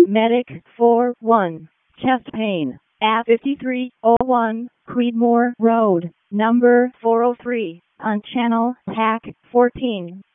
Medic 41, chest pain, at 5301 Creedmoor Road, number 403, on channel TAC 14.